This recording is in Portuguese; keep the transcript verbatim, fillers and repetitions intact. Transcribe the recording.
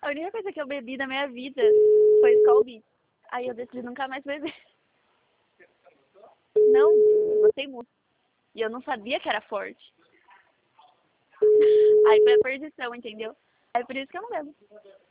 A única coisa que eu bebi na minha vida foi Skol Beats. Aí eu decidi nunca mais beber. Não, eu gostei muito. E eu não sabia que era forte. Aí foi a perdição, entendeu? É por isso que eu não bebo.